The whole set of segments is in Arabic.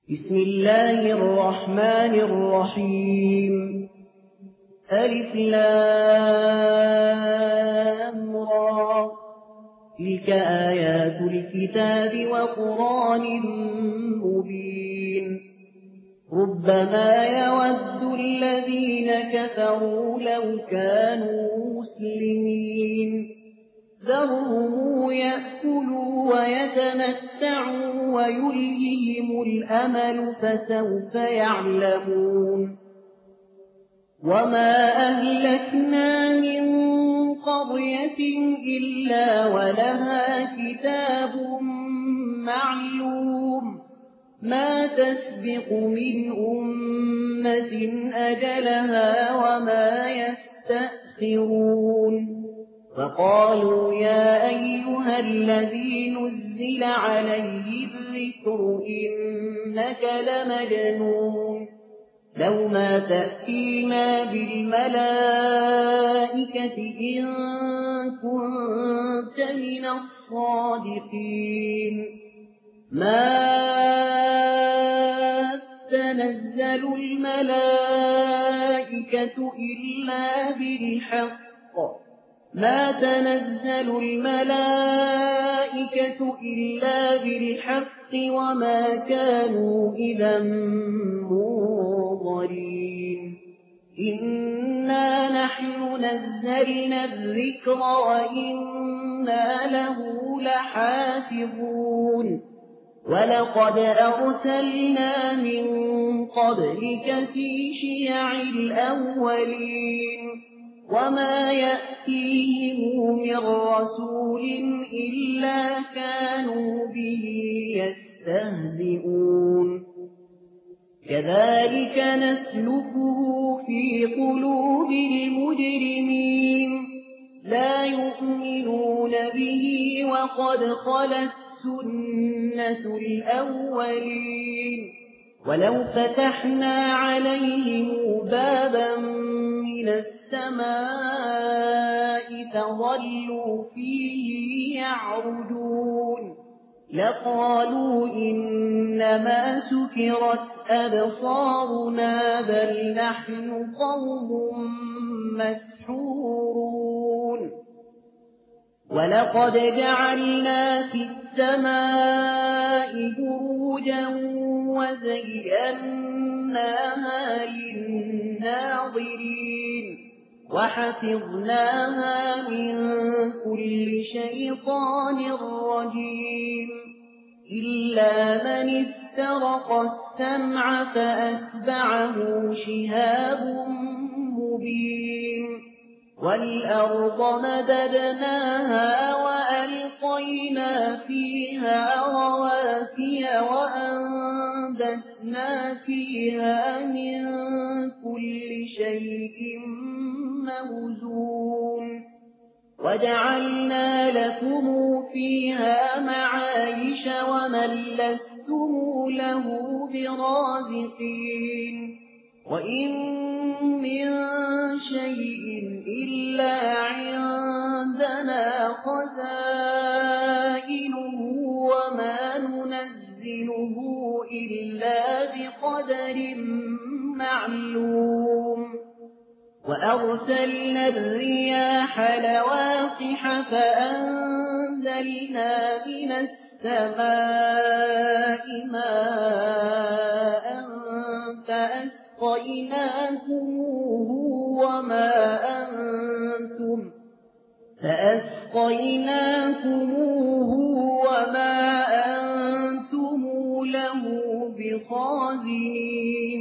بسم الله الرحمن الرحيم. ألف لام را، تلك آيات الكتاب وقرآن مبين. ربما يود الذين كفروا لو كانوا مسلمين، ذرهم يأكلوا ويتمتعوا ويلههم الأمل فسوف يعلمون. وما أهلكنا من قرية إلا ولها كتاب معلوم، ما تسبق من أمة أجلها وما يستأخرون. فقالوا يا أيها الذي نزل عليه الذكر إنك لمجنون، لو ما تأتينا بالملائكة إن كنت من الصادقين. ما تنزل الملائكة إلا بالحق، ما تنزل الملائكة إلا بالحق وما كانوا إذا منظرين. إنا نحن نزلنا الذكر وإنا له لحافظون. ولقد أرسلنا من قبلك في شيع الأولين، وما يأتيهم من رسول إلا كانوا به يستهزئون. كذلك نسلكه في قلوب المجرمين، لا يؤمنون به وقد خلت سنة الأولين. ولو فتحنا عليهم بابا من السماء فظلوا فيه يعرجون لقالوا إنما سكرت أبصارنا بل نحن قوم مسحورون. ولقد جعلنا في السماء بروجا وزيناها للناظرين وحفظناها من كل شيطان رجيم. إلا من استرق السمع فأتبعه شهاب مبين. والأرض مددناها وألقينا فيها رواسي وأنبتنا فيها من كل شيء موزون. وجعلنا لكم فيها معايش ومن لستم له برازقين. وإن من شيء إلا عندنا خزائنه وما ننزله إلا بقدر معلوم. وأرسلنا الرياح لواقح فأنزلنا من السماء ماء فأسقيناكموه وما أنتم له بخازنين.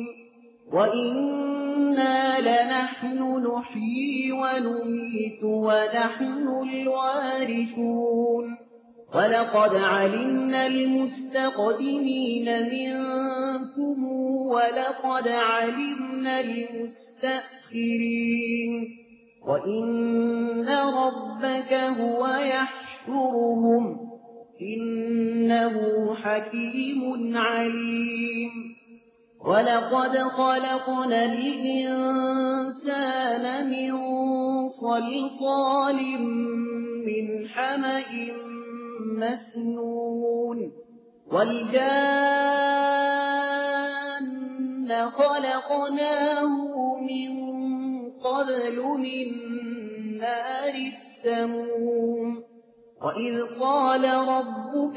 وإنا لنحن نحيي ونميت ونحن الوارثون. ولقد علمنا المستقدمين منكم ولقد علمنا المستأخرين. وإن ربك هو يحشرهم إنه حكيم عليم. ولقد خلقنا الإنسان من صلصال من حمأ مسنون. والجان خلقناه من قبل من نار السموم وإذ قال ربك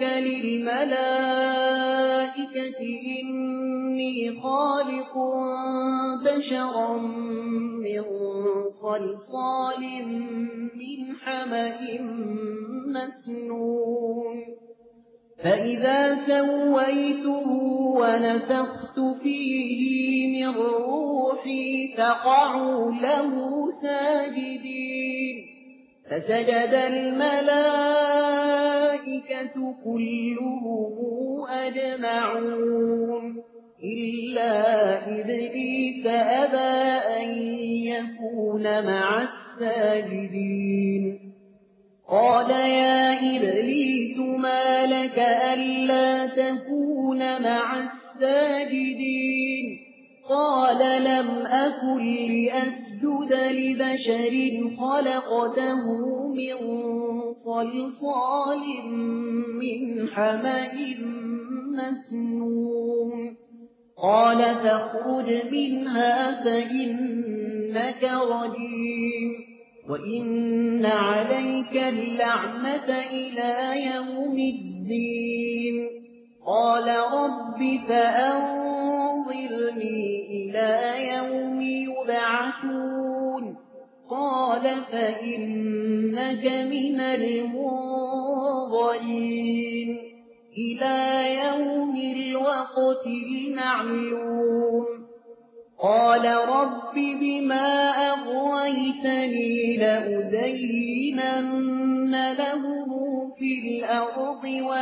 للملائكة إني خالق بشرا من صلصال من حمأ مسنون فإذا سويته ونفخت فيه من روحي فقعوا له ساجدين فسجد الملائكة كلهم أجمعون إلا إبليس أبى أن يكون مع الساجدين قال يا إبليس ما لك ألا تكون مع الساجدين قال لم أكن لأسجد لبشر خلقته من صلصال من حمأ مسنون قال فاخرج منها فإنك رجيم وإن عليك اللعنة إلى يوم الدين قال رب فأنظرني إلى يوم يبعثون قال فإنك من المنظرين إلى يوم الوقت المعلوم قال رب بما أغويتني لأزينن لهم في الأرض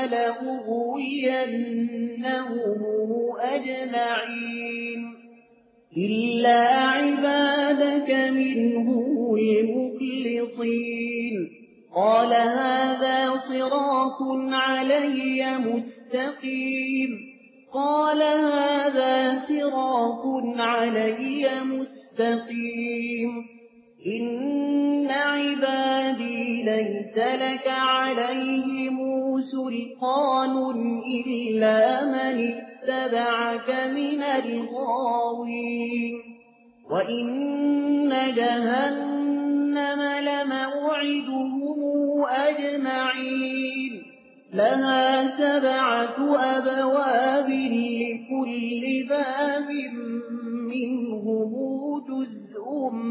ولأغوينهم أجمعين إلا عبادك منهم المخلصين قال هذا صراط علي مستقيم قال هذا صراط علي مستقيم إن عبادي ليس لك عليهم سلطان إلا من اتبعك من الغاوين وإن جهنم لموعدهم أجمعين لها 7 أبواب لكل باب منهم جزء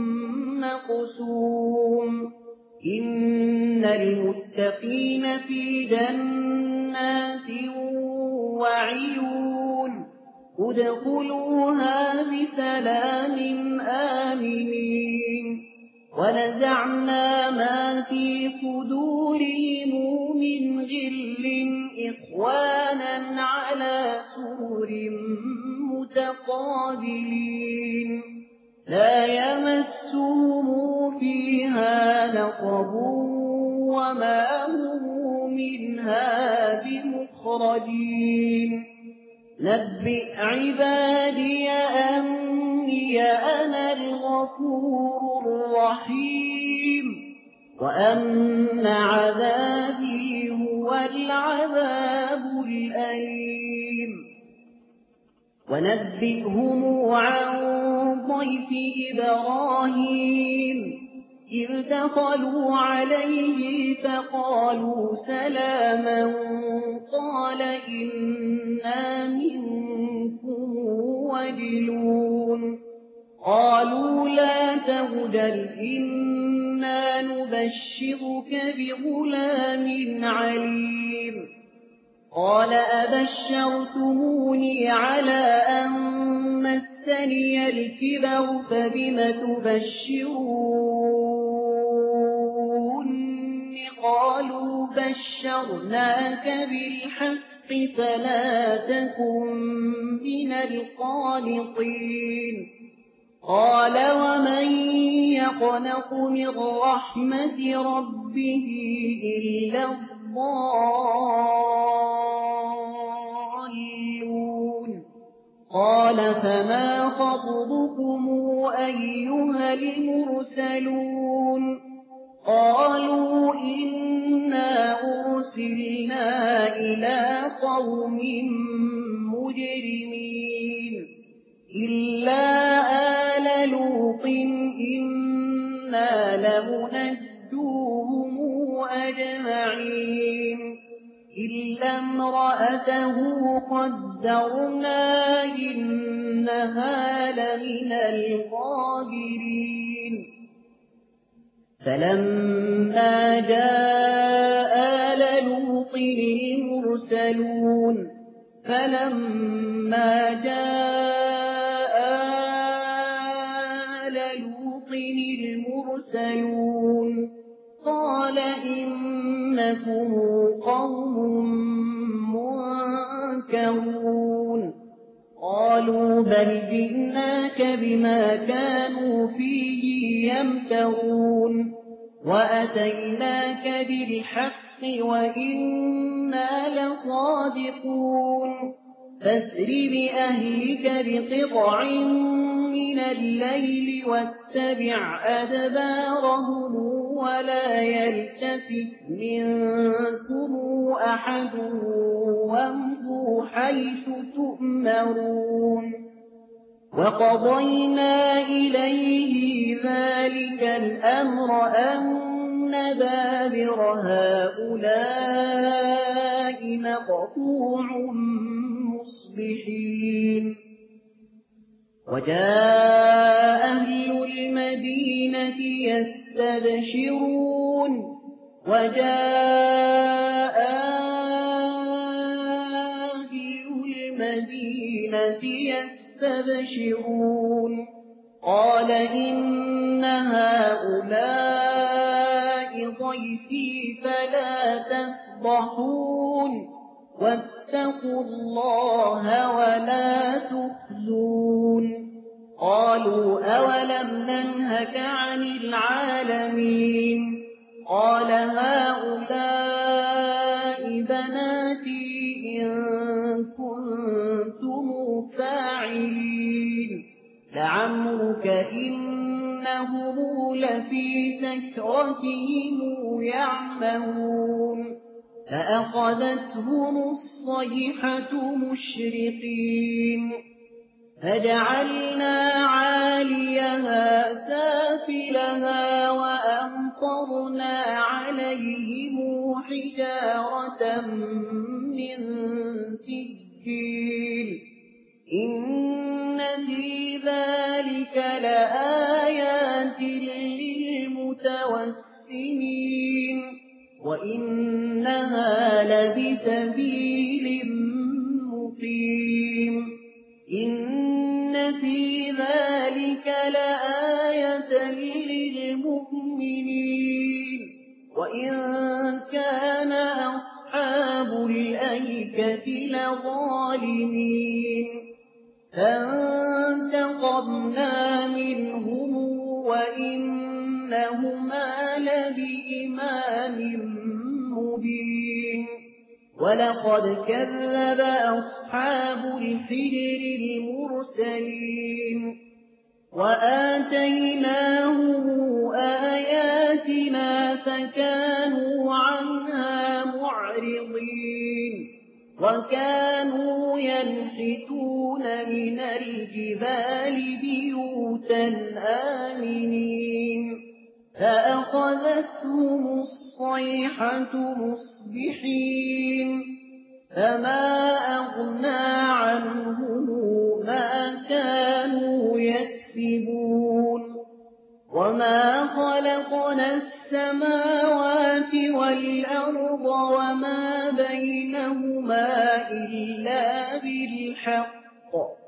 مقسوم إن المتقين في جنات وعيون ادخلوها بسلام آمنين ونزعنا ما في صدورهم من غل إخوانا على سرر متقابلين لا يمسهم فيها نصب وما هم منها بمخرجين نبئ عبادي أني أنا الغفور الرحيم وأن عذابي هو العذاب الأليم ونبئهم عن ضيف إبراهيم إذ دخلوا عليه فقالوا سلاما قال إنا منكم وجلون قالوا لا توجل إنا نبشرك بغلام عليم قال أبشرتموني على أن مسني الكبر فبم تبشرون قالوا بشرناك بالحق فلا تكن من القانطين قال ومن يقنط من رحمة ربه إلا الضالون قال فما خطبكم أيها المرسلون قالوا إنا أرسلنا إلى قوم مجرمين إلا آل لوط إنا لمنجوهم أجمعين إلا امرأته قدرنا إنها لمن الغابرين فلما جاء آل لوط المرسلون قال إنكم قوم منكرون قالوا بل جئناك بما كانوا فيه يمترون وأتيناك بالحق وإنا لصادقون فاسر بأهلك بقطع من الليل واتبع أدبارهم ولا يلتفت منكم أحد وامضوا حيث تؤمرون وقضينا إليه ذلك الأمر أن دابر هؤلاء مقطوع مصبحين وجاء أهل المدينة يستبشرون قال إن هؤلاء ضيفي فلا تفضحون واتقوا الله ولا تخزون قالوا أولم ننهك عن العالمين قال هؤلاء بناتي إن كنتم فاعلين لعمرك إنهم لفي سكرتهم يعمهون فأخذتهم الصيحة مشرقين فجعلنا عاليها سافلها وأمطرنا عليهم حجارة من سجيل إن في ذلك لآيات للمتوسمين وإنها لبسبيل مقيم إن في ذلك لآية للمؤمنين وإن كان أصحاب الأيكة لظالمين فانتقمنا منهم وإنهما لبإمام مبين ولقد كذب أصحاب الحجر المرسلين وآتيناهم آياتنا فكانوا عنها معرضين وكانوا ينحتون من الجبال بيوتا آمنين فأخذتهم الصيحة مصبحين فما أغنى عنهم ما كانوا يكسبون وما خلقنا السماوات والأرض وما بينهما إلا بالحق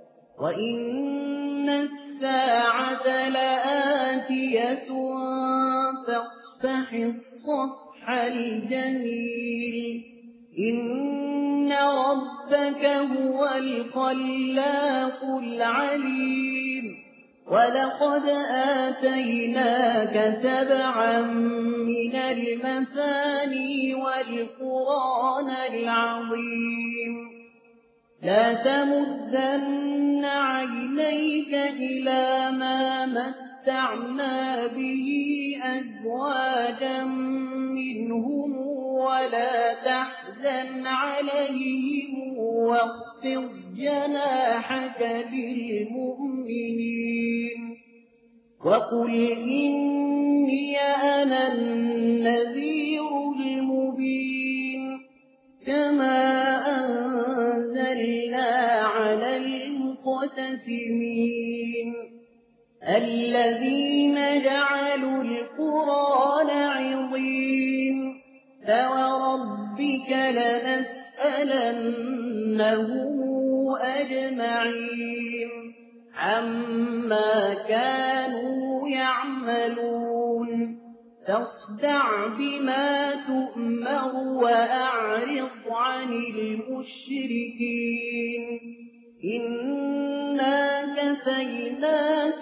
وإن الساعة لآتية فاصفح الصفح الجميل إن ربك هو الخلاق العليم ولقد آتيناك 7 من المثاني والقرآن العظيم لا تمدن عينيك إلى ما متعنا به أزواجا منهم ولا تحزن عليهم واخفض جناحك للمؤمنين وقل إني أنا النذير المبين كما أنزلنا على المقتسمين الذين جعلوا القرآن عضين فوربك لنسألنهم أجمعين عما كانوا يعملون فاصدع بما تؤمر وأعرض عن المشركين إنا كفيناك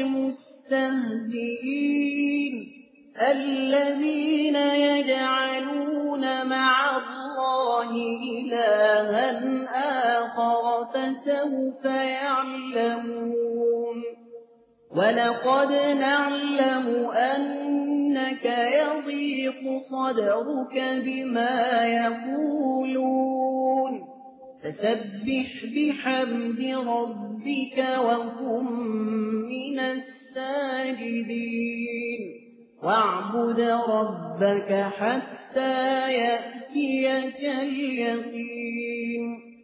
المستهزئين الذين يجعلون مع الله إلها آخر فسوف يعلمون ولقد نعلم أنك يضيق صدرك بما يقولون فسبح بحمد ربك وكن من الساجدين واعبد ربك حتى يأتيك اليقين